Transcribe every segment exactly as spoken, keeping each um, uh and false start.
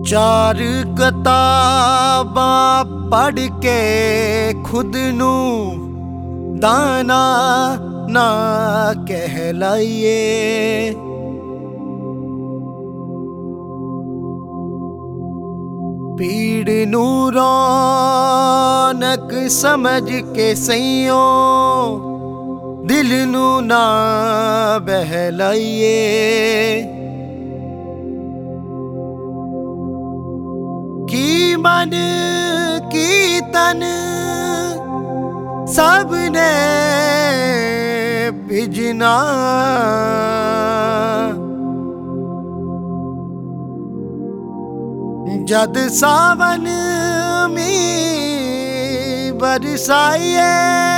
चार किताबां पढ़ के खुद नू दाना ना कहलाइए। पीड़ नू रौनक समझ के सईओ दिल नू ना बहलाइए। की मन की तन सबने भिजना, जद सावन मी बरसाइए।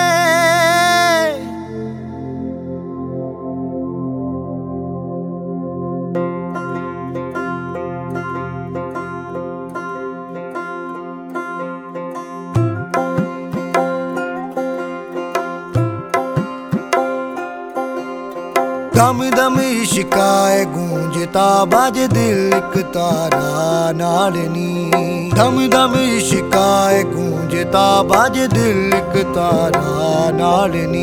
दम दम इश्काए गूंजता बाज दिल एक तारा नालनी। दम दम इश्काए गूंजता बाज दिल एक तारा नालनी।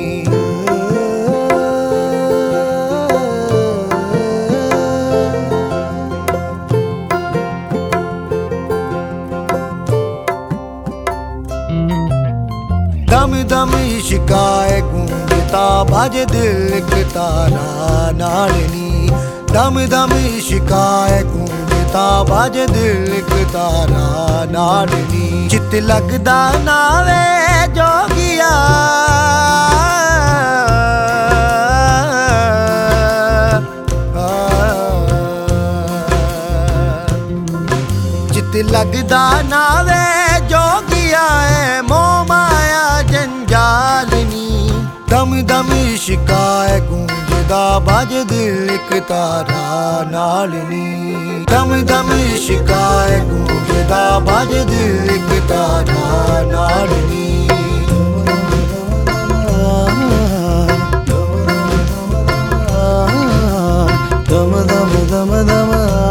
दम दम इश्काए गूंजता बाज दिल एक तारा नालनी। दम दम इश्काए गूंजता बाज दिल एक तारा नालनी। चित लगदा नावे जोगिया चित लगदा नावे जोगिया है मोह माया जंजालनी। दम दम इश्काए गूंजदा बाज दिल एक तारा नालनी। दम दम इश्काए गूंजदा बाज दिल एक तारा नालनी। दम दम दम दम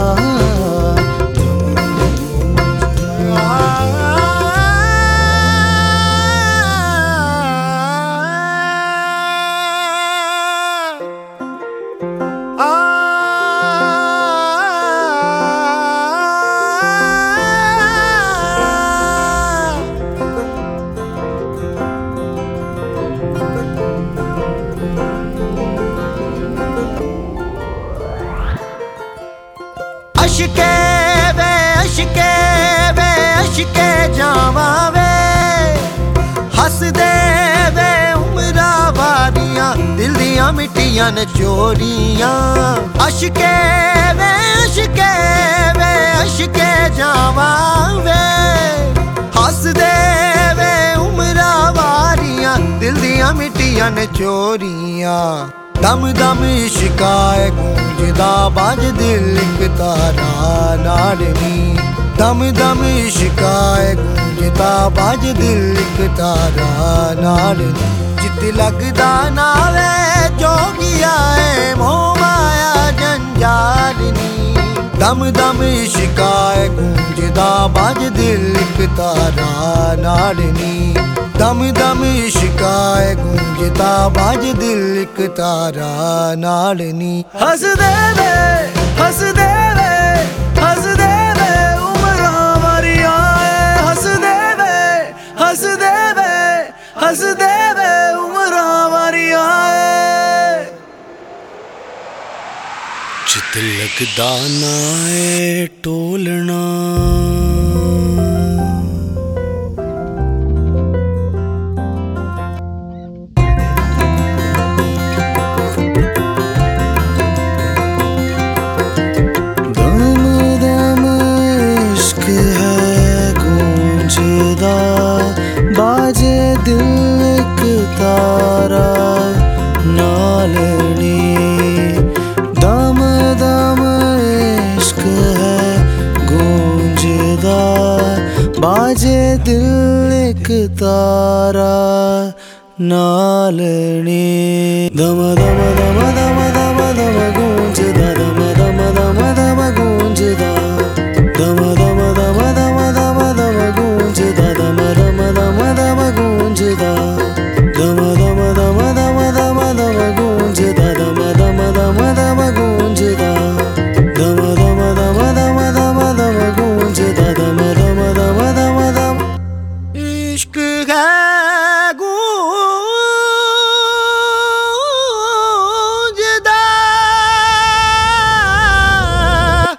अशके वे अशके वे अशके जावा वे हस दे वे उमरा वारियां दिल दियां मिट्टियां न चोरियां। अशके वे अशके वे अशके जावा वे हस दे वे उमरा वारियां दिल दियां मिट्टियां न चोरियां। दम दम इश्काए गूंजदा बाज दिल एक तारा नालनी। दम दम इश्काए गूंजदा बाज दिल एक तारा नालनी। चित लगदा नावे जोगिया है मोह माया जंजालनी। दम दम इश्काए गूंजदा बाज दिल एक तारा नालनी। दम दम इश्काए गूंजदा बाज दिल एक तारा नालनी। हस दे वे हस दे वे हस दे वे उमरा वारियां हस दे वे हस दे वे हस दे वे उमरा वारियां। चित लगदा ना ए टोलना बाजे दिल एक तारा नालनी। दम दम इश्क है गूंजदा बाजे दिल एक तारा नालनी। दम दम दम दम दम दम गूंजदा दम दम दम दम गूंजदा दम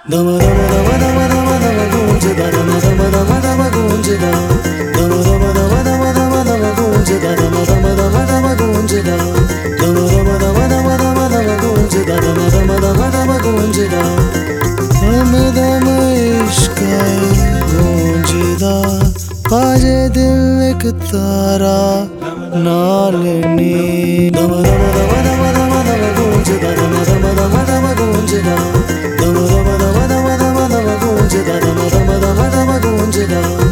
दम दम दम दम दम दम गूंजदा दम दम दम दम गूंजदा दम दम दम दम दम दम गूंजदा दम दम दम दम गूंजदा दम दम दम दम दम दम गूंजदा दम दम दम दम गूंजदा दम दम इश्क गूंजदा बाजे दिल एक तारा नाल नी दम दम दम दम दम दम गूंजदा दम दम दम दम गूंजदा दम दम दम दम दम दम गूंजदा दम दम दम दम गूंजदा